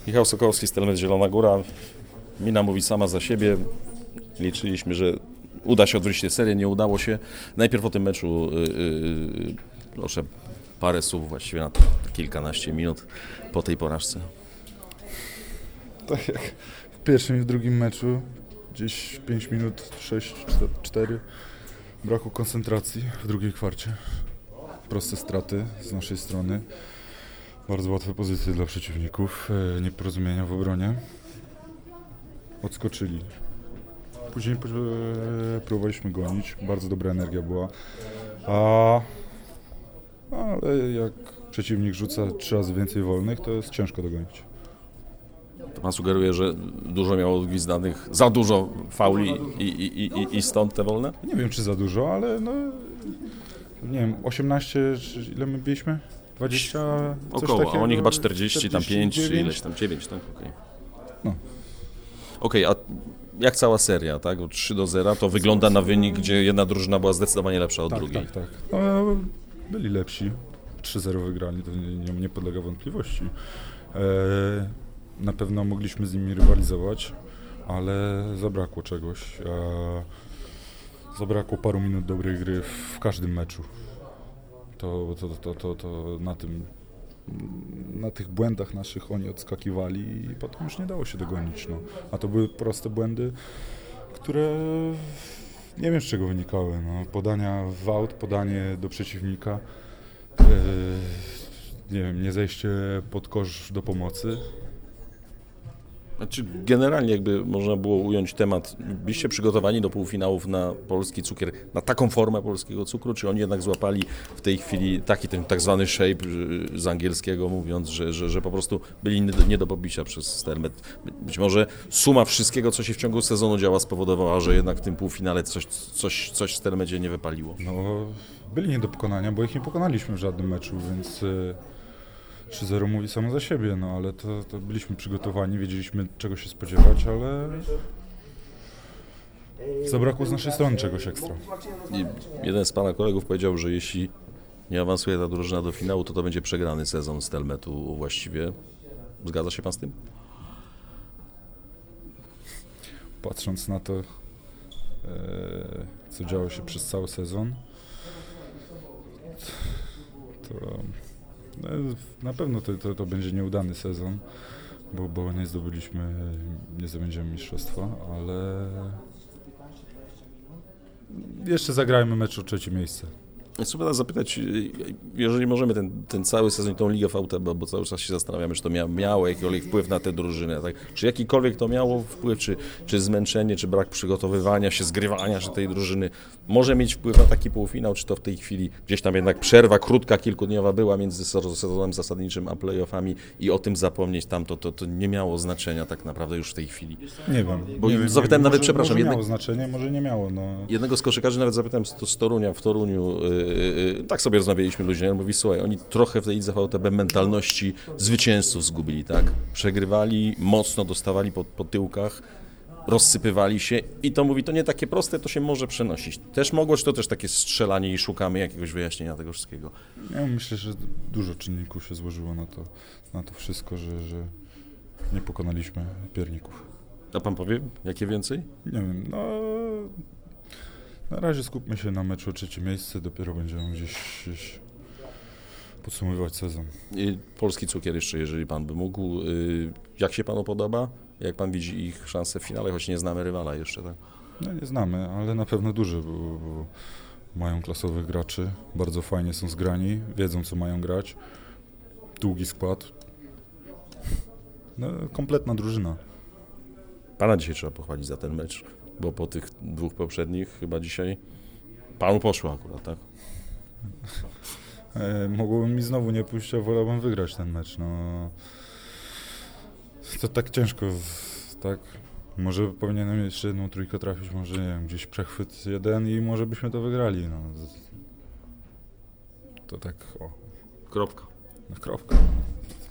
Michał Sokołowski, Stelmet Zielona Góra. Mina mówi sama za siebie. Liczyliśmy, że uda się odwrócić tę serię, nie udało się. Najpierw o tym meczu proszę parę słów, właściwie na kilkanaście minut po tej porażce. Tak jak w pierwszym i w drugim meczu, gdzieś 5 minut, 6-4, braku koncentracji w drugiej kwarcie. Proste straty z naszej strony, bardzo łatwe pozycje dla przeciwników, nieporozumienia w obronie. Odskoczyli. Później próbowaliśmy gonić, bardzo dobra energia była, ale jak przeciwnik rzuca 3 razy więcej wolnych, to jest ciężko dogonić. To pan sugeruje, że dużo miało odgwizdanych, za dużo fauli i stąd te wolne? Nie wiem, czy za dużo, ale no, nie wiem, 18, ile my byliśmy? 20? Około, takiego, a oni chyba 40, tam 5 czy 49. ileś tam, 9, tak? Okej. No. Okej, a jak cała seria, tak? Od 3-0 to wygląda na wynik, gdzie jedna drużyna była zdecydowanie lepsza od drugiej. Tak. No, byli lepsi. 3-0 wygrali, to nie podlega wątpliwości. Na pewno mogliśmy z nimi rywalizować, ale zabrakło czegoś. Zabrakło paru minut dobrej gry w każdym meczu. To na tych błędach naszych oni odskakiwali i potem już nie dało się dogonić. No. A to były proste błędy, które nie wiem z czego wynikały. No. Podania w aut, podanie do przeciwnika, nie wiem, nie zejście pod kosz do pomocy. Znaczy generalnie jakby można było ująć temat, byliście przygotowani do półfinałów na polski cukier, na taką formę polskiego cukru, czy oni jednak złapali w tej chwili taki ten tak zwany shape z angielskiego mówiąc, że po prostu byli nie do pobicia przez Stelmet. Być może suma wszystkiego, co się w ciągu sezonu działa, spowodowała, że jednak w tym półfinale coś w Stelmecie nie wypaliło. No, byli nie do pokonania, bo ich nie pokonaliśmy w żadnym meczu, więc 3-0 mówi samo za siebie, no ale to byliśmy przygotowani, wiedzieliśmy czego się spodziewać, ale zabrakło z naszej strony czegoś ekstra. I jeden z pana kolegów powiedział, że jeśli nie awansuje ta drużyna do finału, to będzie przegrany sezon Stelmetu właściwie. Zgadza się pan z tym? Patrząc na to, co działo się przez cały sezon, to na pewno to będzie nieudany sezon, bo nie zdobędziemy mistrzostwa, ale jeszcze zagrajmy mecz o 3. miejsce. Chcę pana zapytać, jeżeli możemy ten cały sezon, tą ligę VTB, bo cały czas się zastanawiamy, czy to miało jakikolwiek wpływ na tę drużynę, tak? Czy jakikolwiek to miało wpływ, czy zmęczenie, czy brak przygotowywania się, zgrywania się tej drużyny może mieć wpływ na taki półfinał, czy to w tej chwili gdzieś tam jednak przerwa krótka, kilkudniowa była między sezonem zasadniczym a play-offami i o tym zapomnieć tam, to nie miało znaczenia tak naprawdę już w tej chwili. Nie wiem. Bo zapytałem nawet, przepraszam, może miało znaczenie, może nie miało. No. Jednego z koszykarzy nawet zapytałem z Torunia, w Toruniu, tak sobie rozmawialiśmy luźnie, on mówi, słuchaj, oni trochę w tej lidze VTB mentalności zwycięzców zgubili, tak? Przegrywali, mocno dostawali po tyłkach, rozsypywali się i to mówi, to nie takie proste, to się może przenosić. Też mogło, czy to też takie strzelanie i szukamy jakiegoś wyjaśnienia tego wszystkiego? Ja myślę, że dużo czynników się złożyło na to wszystko, że nie pokonaliśmy pierników. A pan powie, jakie więcej? Nie wiem, no na razie skupmy się na meczu o 3. miejsce, dopiero będziemy gdzieś podsumowywać sezon. I polski cukier jeszcze, jeżeli pan by mógł, jak się panu podoba? Jak pan widzi ich szanse w finale, choć nie znamy rywala jeszcze, tak? No nie znamy, ale na pewno duży, bo mają klasowych graczy, bardzo fajnie są zgrani, wiedzą co mają grać, długi skład, no, kompletna drużyna. Pana dzisiaj trzeba pochwalić za ten mecz, bo po tych 2 poprzednich chyba dzisiaj panu poszło akurat, tak? Mogłoby mi znowu nie pójść, a wolałbym wygrać ten mecz, no. To tak ciężko, tak? Może powinienem jeszcze 1 trójkę trafić, może nie wiem, gdzieś przechwyt 1 i może byśmy to wygrali, no. To tak, o. Kropka. Kropka.